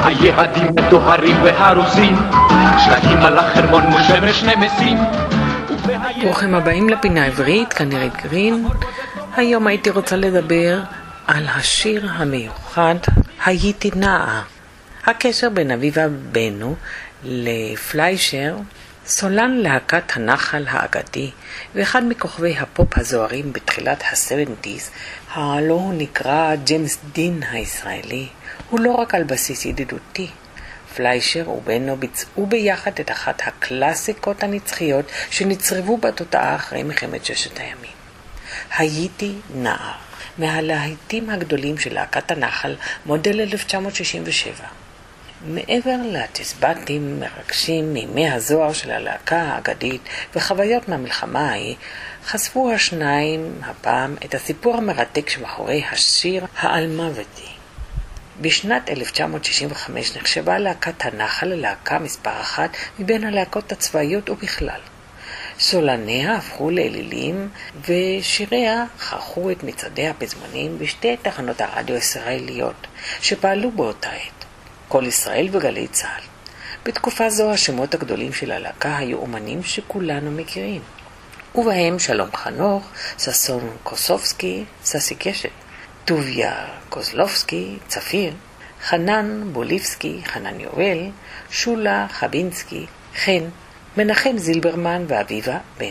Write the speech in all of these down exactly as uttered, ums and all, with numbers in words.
היהדים מטוהרים והרוסים, שלטים על החרמון מול שמש נמסים. ברוכים הבאים לפינה העברית, כאן נירית גרין. היום הייתי רוצה לדבר על השיר המיוחד הייתי נעה. הקשר בין אביבה בנו לפליישר, סולן להקת הנחל האגדי ואחד מכוכבי הפופ הזוהרים בתחילת ה-שבעים, הלא הוא נקרא ג'יימס דין הישראלי, הוא לא רק על בסיס ידידותי. פליישר ובנו ביצעו ביחד את אחת הקלאסיקות הנצחיות שנצרבו בתודעה אחרי מלחמת ששת הימים. הייתי נער, מהלהיטים הגדולים של להקת הנחל, מודל אלף תשע מאות שישים ושבע. מעבר לתסבטים מרגשים מימי הזוהר של הלהקה האגדית וחוויות מהמלחמה ההיא, חשפו השניים הפעם את הסיפור המרתק שמאחורי השיר האלמוותי. בשנת אלף תשע מאות שישים וחמש נחשבה להקת הנחל ללהקה מספר אחת מבין הלהקות הצבאיות ובכלל. סולניה הפכו לאלילים ושיריה חרכו את מצעדי הפזמונים בשתי תחנות הרדיו הישראליות שפעלו באותה עת, כל ישראל וגלי צה"ל. בתקופה זו השמות הגדולים של הלהקה היו אומנים שכולנו מכירים, ובהם שלום חנוך, ששון קוסובסקי, ססי קשת, טוביה קוזלובסקי, צפיר, חנן בוליבסקי, חנן יואל, שולה חבינסקי, חן, מנחם זילברמן ואביבה בנו.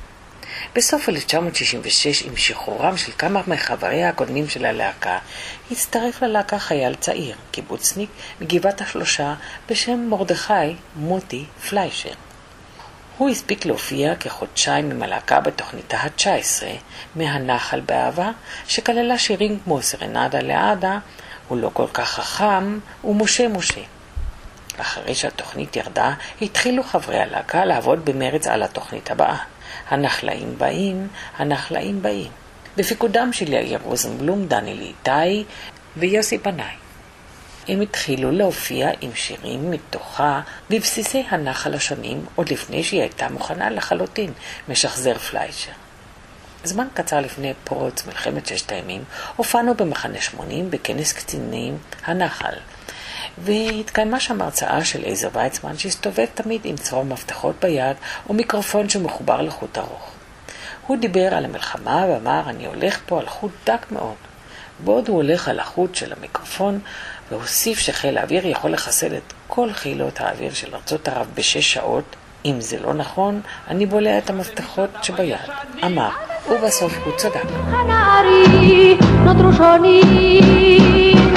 בסוף אלף תשע מאות שישים ושש, עם שחרורם של כמה מחבריה הקודמים של הלהקה, הצטרף ללהקה חייל צעיר, קיבוצניק מגבעת השלושה בשם מרדכי מוטי פליישר. הוא הספיק להופיע כחודשיים עם הלהקה בתוכניתה ה-תשע עשרה מהנחל באהבה, שכללה שירים כמו סרנדה לעדה, הוא לא כל כך חכם, ומשה משה. אחרי שהתוכנית ירדה, התחילו חברי הלהקה לעבוד במרץ על התוכנית הבאה. הנחלאים באים, הנחלאים באים. בפיקודם של יאיר רוזנבלום, דניאל איתי ויוסי בנאי. הם התחילו להופיע עם שירים מתוכה בבסיסי הנחל השונים, עוד לפני שהיא הייתה מוכנה לחלוטין, משחזר פליישר. זמן קצר לפני פרוץ מלחמת ששת הימים, הופענו במחנה שמונים בכנס קצינים הנחל, והתקיימה שם הרצאה של עזר ויצמן שהסתובב תמיד עם צרור מפתחות ביד ומיקרופון שמחובר לחוט ארוך. הוא דיבר על המלחמה ואמר, אני הולך פה על חוט דק מאוד. בעוד הוא הולך על החוט של המיקרופון, והוסיף שחיל האוויר יכול לחסל את כל חילות האוויר של ארצות ערב בשש שעות. אם זה לא נכון, אני בולע את המפתחות שביד. אמר, ובסוף הוא צדק. הנערי נותרו שונים.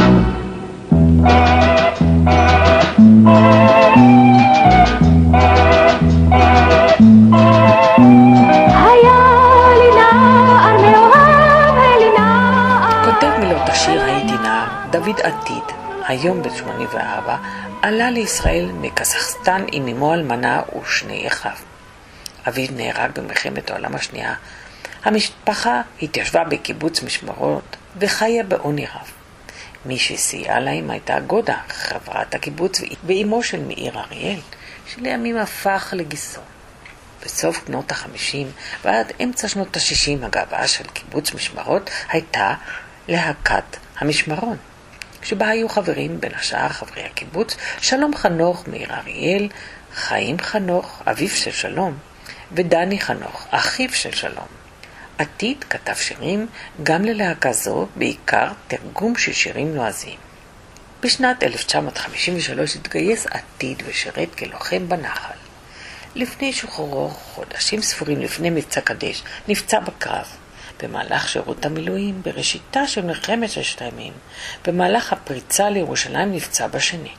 כותב מילות השיר הייתי נער, דוד עתיד, היום בן שמונים וארבע, עלה לישראל מקזחסטן עם אמו אלמנה ושני אחיו. אביו נהרג במלחמת העולם השנייה. המשפחה התיישבה בקיבוץ משמרות וחיה בעוני רב. מי שסייעה להם הייתה גודה, חברת הקיבוץ ואימו של מאיר אריאל, שלימים הפך לגיסו. בסוף שנות החמישים ועד אמצע שנות השישים הגאווה של קיבוץ משמרות הייתה להקת המשמרון, שבה היו חברים בין השאר חברי הקיבוץ שלום חנוך, מאיר אריאל, חיים חנוך, אביו של שלום, ודני חנוך, אחיו של שלום. עתיד כתב שירים גם ללהקה זו, בעיקר תרגום של שירים נועזים. בשנת אלף תשע מאות חמישים ושלוש התגייס עתיד ושירת כלוחם בנחל. לפני שחרורו, חודשים ספורים לפני מבצע קדש, נפצע בקרב. במהלך שירות המילואים, בראשיתה של מלחמת ששת הימים, במהלך הפריצה לירושלים נפצע בשנית.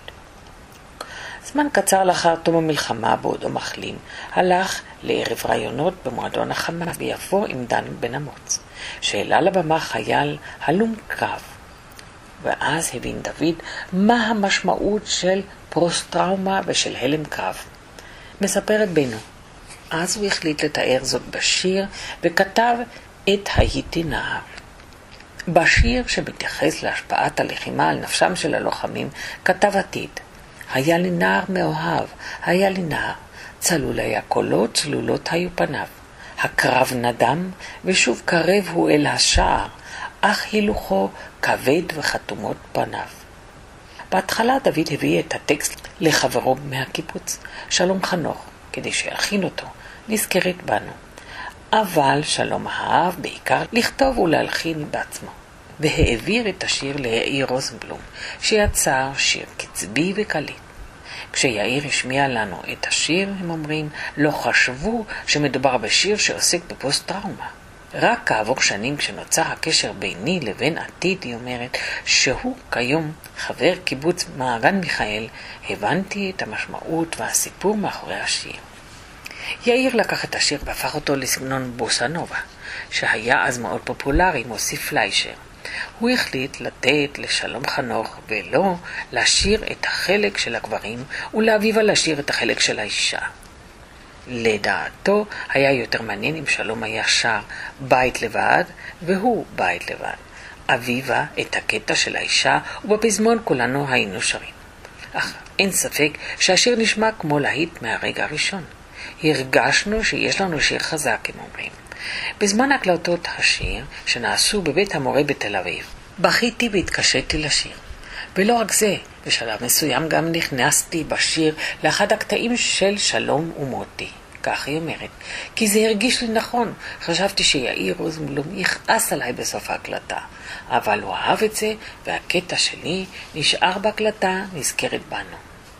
זמן קצר לאחר תום המלחמה, בעודו מחלים, הלך לערב רעיונות במועדון החמה ביפו עם דן בן אמוץ, שהעלה לבמה חייל הלום קרב. ואז הבין דוד מה המשמעות של פוסט-טראומה ושל הלם קרב. מספרת בנו. אז הוא החליט לתאר זאת בשיר וכתב את הייתי נער. בשיר שמתייחס להשפעת הלחימה על נפשם של הלוחמים, כתב עתיד, היה לי נער מאוהב, היה לי נער, צלולי הקולות, צלולות היו פניו. הקרב נדם, ושוב קרב הוא אל השער, אך הילוכו כבד וחתומות פניו. בהתחלה דוד הביא את הטקסט לחברו מהקיבוץ, שלום חנוך, כדי שיכין אותו, נזכרת בנו. אבל שלום אהב בעיקר לכתוב ולהלחין בעצמו, והעביר את השיר ליאיר רוזנבלום, שיצר שיר קצבי וקליט. כשיאיר השמיע לנו את השיר, הם אומרים, לא חשבו שמדובר בשיר שעוסק בפוסט-טראומה. רק כעבור שנים כשנוצר הקשר ביני לבין עתיד, היא אומרת, שהוא כיום חבר קיבוץ מעגן מיכאל, הבנתי את המשמעות והסיפור מאחורי השיר. יאיר לקח את השיר והפך אותו לסגנון בוסה נובה, שהיה אז מאוד פופולרי, מוסיף פליישר. הוא החליט לתת לשלום חנוך ולא לשיר את החלק של הגברים ולאביבה לשיר את החלק של האישה. לדעתו היה יותר מעניין אם שלום היה שר בית לבד והוא בית לבד, אביבה את הקטע של האישה, ובפזמון כולנו היינו שרים. אך אין ספק שהשיר נשמע כמו להיט מהרגע הראשון. הרגשנו שיש לנו שיר חזק, הם אומרים. בזמן הקלטות השיר שנעשו בבית המורה בתל אביב, בכיתי והתקשיתי לשיר. ולא רק זה, בשלב מסוים גם נכנסתי בשיר לאחד הקטעים של שלום ומוטי. כך היא אומרת, כי זה הרגיש לי נכון. חשבתי שיאיר רוזנבלום יכעס עליי בסוף ההקלטה, אבל הוא אהב את זה, והקטע שלי נשאר בהקלטה, נזכרת בנו.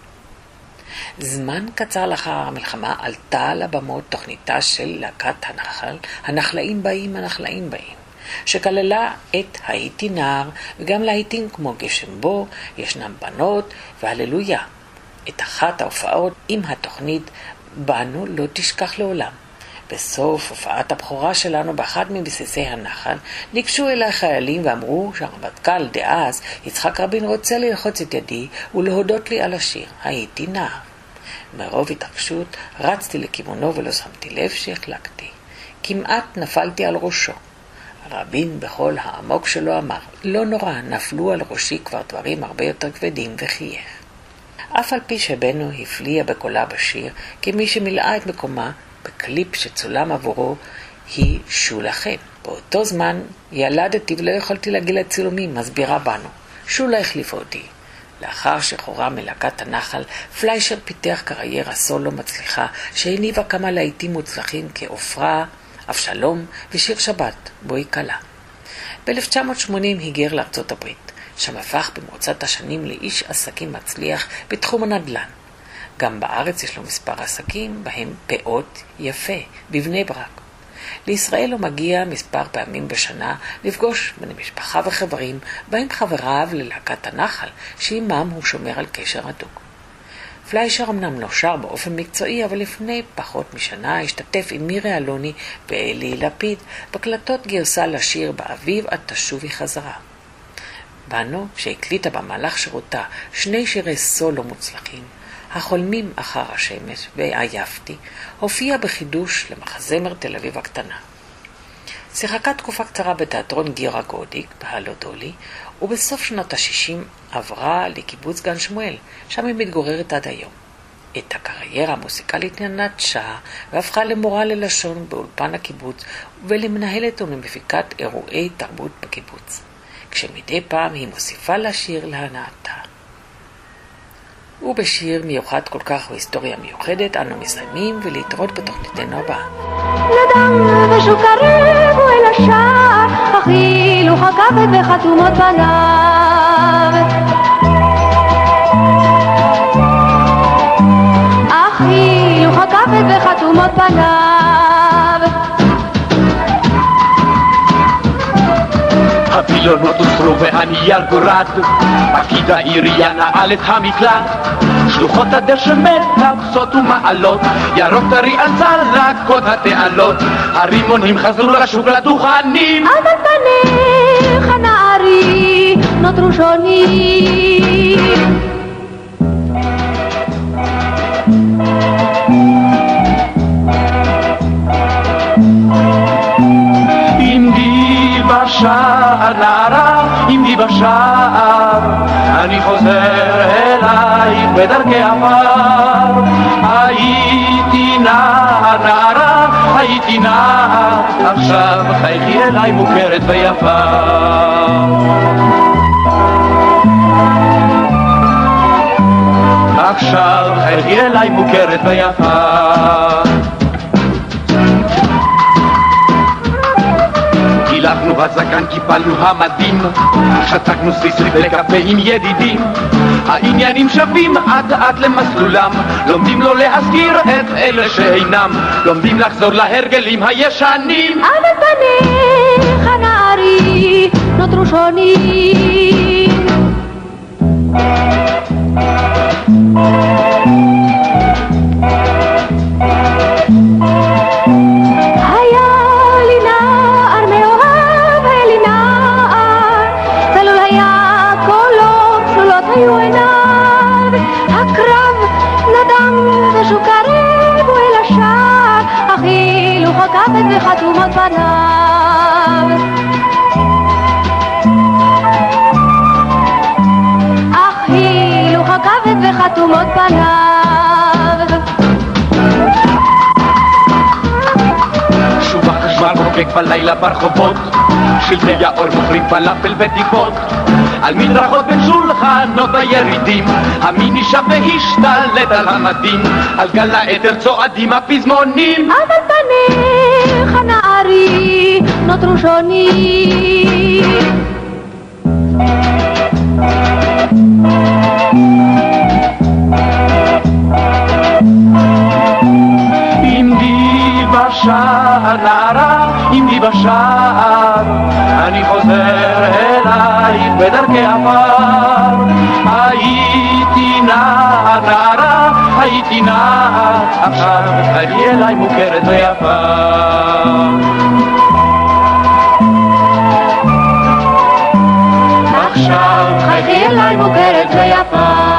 זמן קצר לאחר המלחמה עלתה על הבמות תוכניתה של להקת הנחל, הנחלאים באים, הנחלאים באים, שכללה את הייתי נער, וגם להיטים כמו גשם בו, ישנם בנות והללויה. את אחת ההופעות עם התוכנית בנו לא תשכח לעולם. בסוף הופעת הבכורה שלנו באחד מבסיסי הנחל, ניגשו אליי חיילים ואמרו שהרמטכ"ל דאז יצחק רבין רוצה ללחוץ את ידי ולהודות לי על השיר הייתי נער. מרוב התרגשות רצתי לכיוונו ולא שמתי לב שהחלקתי. כמעט נפלתי על ראשו. רבין בכל העמוק שלו אמר, לא נורא, נפלו על ראשי כבר דברים הרבה יותר כבדים, וחייך. אף על פי שבנו הפליאה בקולה בשיר, כמי שמילאה את מקומה בקליפ שצולם עבורו, היא שולה חן. באותו זמן ילדתי ולא יכולתי להגיע לצילומים, מסבירה בנו. שולה החליפה אותי. לאחר שחורה מלהקת הנחל, פליישר פיתח קריירה סולו מצליחה, שהניבה כמה להיטים מוצלחים כאופרה, אבשלום ושיר שבת, בואי קלה. ב-אלף תשע מאות שמונים היגר לארצות הברית, שם הפך במרוצת השנים לאיש עסקים מצליח בתחום הנדל"ן. גם בארץ יש לו מספר עסקים, בהם פאות יפה, בבני ברק. לישראל הוא מגיע מספר פעמים בשנה לפגוש בני משפחה וחברים, בהם חבריו ללהקת הנחל, שעימם הוא שומר על קשר הדוק. פליישר אמנם לא שר באופן מקצועי, אבל לפני פחות משנה השתתף עם מירי אלוני ואלי לפיד בקלטות גרסה לשיר באביב עד תשובי חזרה. בנו, שהקליטה במהלך שירותה שני שירי סולו מוצלחים, החולמים אחר השמש ועייפתי, הופיע בחידוש למחזמר תל אביב הקטנה. שיחקה תקופה קצרה בתיאטרון גירה גודיק בהלודולי, ובסוף שנות ה-שישים עברה לקיבוץ גן שמואל, שם היא מתגוררת עד היום. את הקריירה המוסיקלית נטשה והפכה למורה ללשון באולפן הקיבוץ ולמנהלת ולמפיקת אירועי תרבות בקיבוץ, כשמדי פעם היא מוסיפה לשיר להנאתה. ובשיר מיוחד כל כך והיסטוריה מיוחדת אנו מסיימים, ולהתראות בתוכניתנו הבאה. נדם ושוקרבו אל השער, אכילו חכבת וחתומות פניו, אכילו חכבת וחתומות פניו. הפילונות הוסרו והנייר גורד, פקיד העירייה נעל את המקלט, שלוחות הדשא מטפסות ומעלות, ירוק טרי על צלקות התעלות, הרימונים חזרו לשוק לדוכנים, אבל פניך נערי נותרו שונים. בשער נערה, עמדי בשער, אני חוזר אלייך בדרכי עפר. הייתי נער נערה, הייתי נער, עכשיו חייכי אליי מוכרת ויפה. אליי מוכרת ויפה. הילכנו בזקן, קיפלנו המדים, שתקנו סליסלי בקפה עם ידידים. העניינים שווים עד עד למסלולם, לומדים לא להזכיר את אלה שאינם, לומדים לחזור להרגלים הישנים. אבל פניך נערי נותרו שונים, וחתומות פניו. אך הילוך הכבד וחתומות פניו. שוב החשמל רוקק בלילה ברחובות, שלטי האור מוכרים פלאפל וטיפות, על מדרכות בין שולחנות הירידים, המיני שב והשתלט על המדים, על גל האתר צועדים הפזמונים. אבל פניך נערי נותרו שונים, עמדי בשער נערה, עמדי בשער, אני חוזר אלייך בדרכי עבר. הייתי נער נערה, הייתי נער, עכשיו חייתי אליי מוכרת ויפה. עכשיו חייתי אליי מוכרת ויפה.